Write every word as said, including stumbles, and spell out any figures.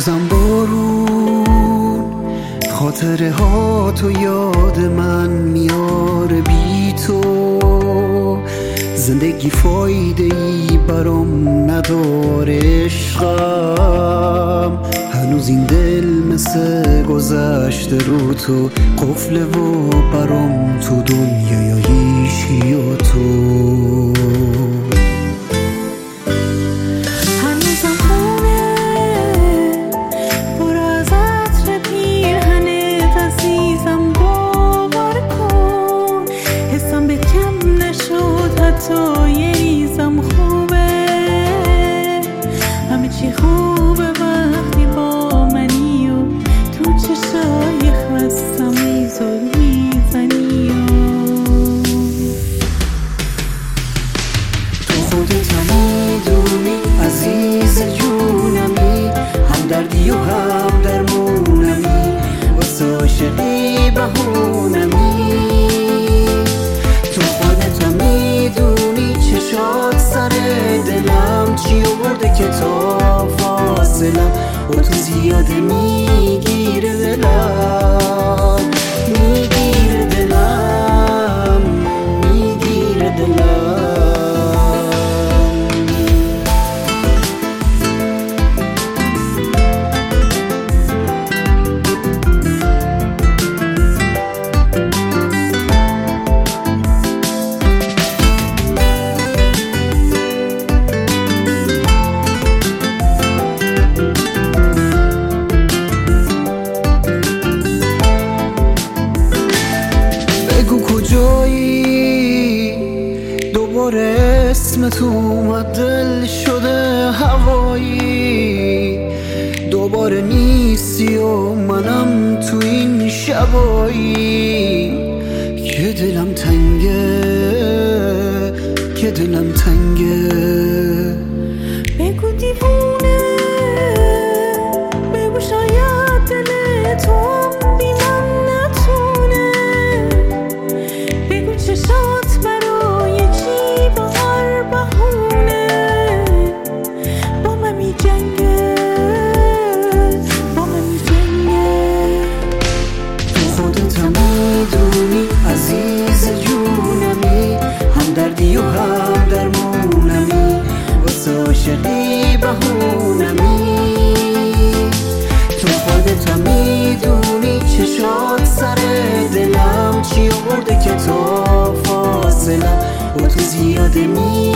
هنوزم بارون خاطره ها تو یاد من میاره، بی تو زندگی فایده ای برام نداره. عشقم هنوز این دل مثل گذشته رو تو قفله و برام تو دنیای هیچی و تو. تو یه ریزم خوبه، همه چی خوبه وقتی با منی و تو چشای خستم ای زل میزنی و تو خودت میدونی عزیز جونمی، هم دردی و هم درمونمی، واسه عاشقی بهونمی. شاد سر دلم چی آورده که تا فاصلم و تو زیاده میگیره دلم، میگیره دلم، میگیره دلم. دوباره اسمت اومد دل شده هوایی، دوباره نیستی و منم تو این شبایی که دلم تنگه، که دلم تنگه. بگو دیوونه، بگو شاید دل تو بی من نتونه، بگو چشات برای چی با هر بهونه با من می جنگه، با من می جنگه. تو خودت هم میدونی عزیز جونمی، هم دردی و هم درمونمی، واسه عاشقی بهونمی. تو خودت هم میدونی چشات سر دلم چی آورده که تا فاصلم و تو زیاده می